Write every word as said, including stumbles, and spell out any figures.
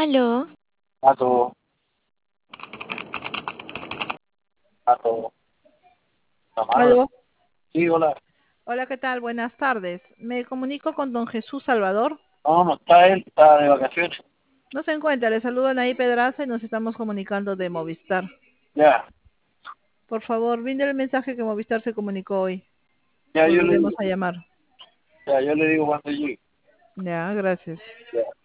Aló, Aló, aló, Tamara. Aló. Sí, hola. Hola, ¿qué tal? Buenas tardes. Me comunico con don Jesús Salvador. No, no está él, está de vacaciones. No se encuentra, le saludan ahí Pedraza y nos estamos comunicando de Movistar. Ya, Por favor, brinde el mensaje que Movistar se comunicó hoy. ya yo le Volveremos digo, a llamar. ya yo le digo cuando llegue. Ya, gracias. Ya.